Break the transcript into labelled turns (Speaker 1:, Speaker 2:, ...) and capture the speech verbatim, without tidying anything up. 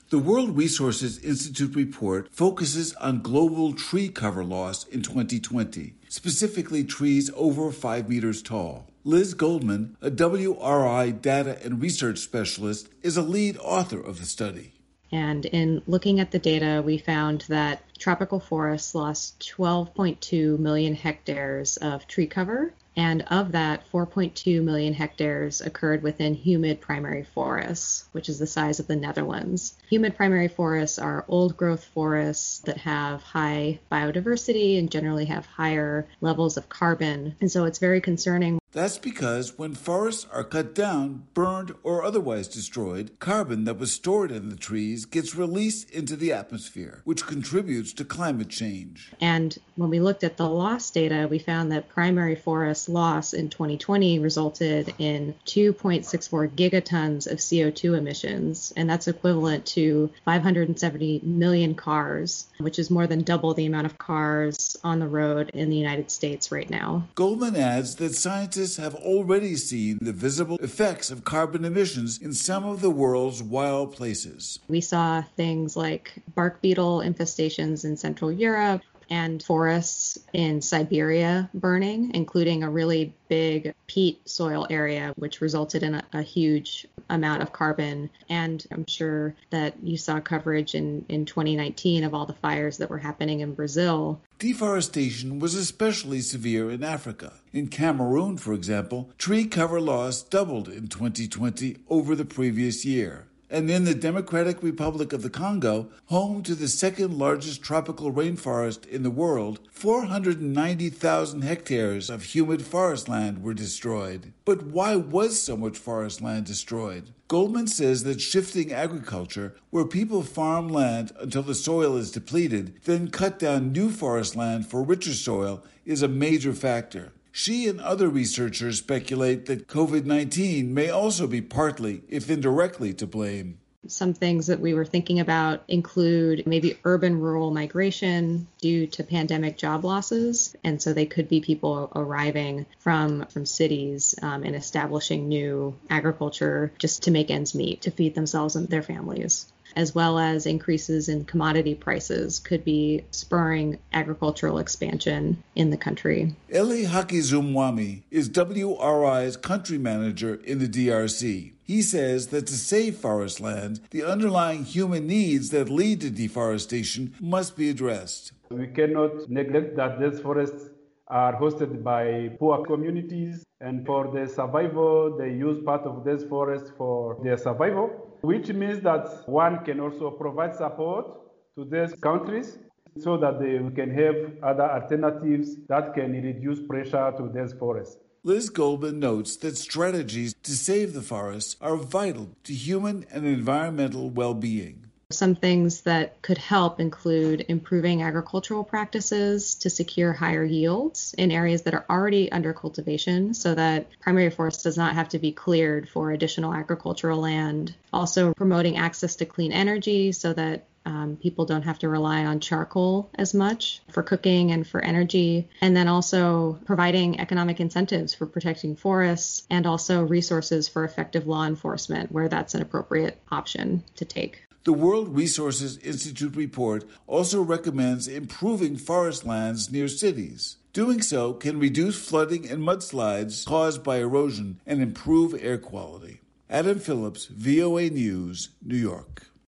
Speaker 1: The World Resources Institute report focuses on global tree cover loss in twenty twenty, specifically trees over five meters tall. Liz Goldman, a W R I data and research specialist, is a lead author of the study.
Speaker 2: And in looking at the data, we found that tropical forests lost twelve point two million hectares of tree cover. And of that, four point two million hectares occurred within humid primary forests, which is the size of the Netherlands. Humid primary forests are old-growth forests that have high biodiversity and generally have higher levels of carbon. And so it's very concerning.
Speaker 1: That's because when forests are cut down, burned, or otherwise destroyed, carbon that was stored in the trees gets released into the atmosphere, which contributes to climate change.
Speaker 2: And when we looked at the loss data, we found that primary forest loss in twenty twenty resulted in two point six four gigatons of C O two emissions, and that's equivalent to five hundred seventy million cars, which is more than double the amount of cars on the road in the United States right now.
Speaker 1: Goldman adds that scientists have already seen the visible effects of carbon emissions in some of the world's wild places.
Speaker 2: We saw things like bark beetle infestations in Central Europe and forests in Siberia burning, including a really big peat soil area, which resulted in a, a huge amount of carbon. And I'm sure that you saw coverage in, in twenty nineteen of all the fires that were happening in Brazil.
Speaker 1: Deforestation was especially severe in Africa. In Cameroon, for example, tree cover loss doubled in twenty twenty over the previous year. And in the Democratic Republic of the Congo, home to the second largest tropical rainforest in the world, four hundred ninety thousand hectares of humid forest land were destroyed. But why was so much forest land destroyed? Goldman says that shifting agriculture, where people farm land until the soil is depleted, then cut down new forest land for richer soil, is a major factor. She and other researchers speculate that COVID nineteen may also be partly, if indirectly, to blame.
Speaker 2: Some things that we were thinking about include maybe urban-rural migration due to pandemic job losses. And so they could be people arriving from, from cities um, and establishing new agriculture just to make ends meet, to feed themselves and their families, as well as increases in commodity prices could be spurring agricultural expansion in the country.
Speaker 1: Eli Hakizumwami is W R I's country manager in the D R C. He says that to save forest land, the underlying human needs that lead to deforestation must be addressed.
Speaker 3: We cannot neglect that these forests are hosted by poor communities, and for their survival, they use part of these forests for their survival, which means that one can also provide support to these countries so that they can have other alternatives that can reduce pressure to these forests.
Speaker 1: Liz Goldman notes that strategies to save the forests are vital to human and environmental well-being.
Speaker 2: Some things that could help include improving agricultural practices to secure higher yields in areas that are already under cultivation so that primary forest does not have to be cleared for additional agricultural land. Also promoting access to clean energy so that Um, people don't have to rely on charcoal as much for cooking and for energy. And then also providing economic incentives for protecting forests and also resources for effective law enforcement where that's an appropriate option to take.
Speaker 1: The World Resources Institute report also recommends improving forest lands near cities. Doing so can reduce flooding and mudslides caused by erosion and improve air quality. Adam Phillips, V O A News, New York.